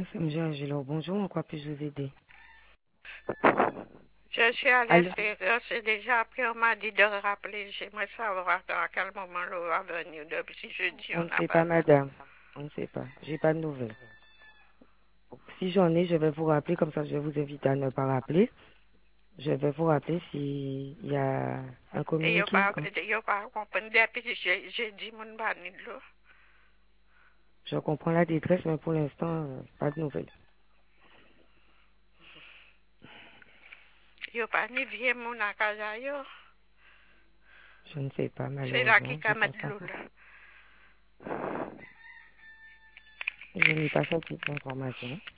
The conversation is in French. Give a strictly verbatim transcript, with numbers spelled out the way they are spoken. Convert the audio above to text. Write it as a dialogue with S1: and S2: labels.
S1: F M G Angelo, bonjour, en quoi puis-je vous aider?
S2: Je suis à
S1: Allô?
S2: l'extérieur, c'est déjà après, on m'a dit de rappeler. J'aimerais savoir à quel moment l'eau va venir. Depuis jeudi,
S1: On
S2: on
S1: ne
S2: n'a
S1: sait
S2: pas
S1: pas,
S2: vu.
S1: madame. On ne sait pas. J'ai pas de nouvelles. Si j'en ai, je vais vous rappeler, comme ça je vais vous inviter à ne pas rappeler. Je vais vous rappeler s'il y a un
S2: Et il
S1: communiqué.
S2: pas,
S1: Comme...
S2: il pas compris. Depuis j'ai j'ai dit mon banni de l'eau.
S1: Je comprends la détresse, mais pour l'instant, euh, pas de nouvelles.
S2: Il pas ni vieux mon à casa, yo.
S1: Je ne sais pas,
S2: C'est là
S1: malheureusement.
S2: qui
S1: Je
S2: a
S1: sais
S2: mis de
S1: pas.
S2: l'eau là.
S1: Je n'ai pas cette petite information.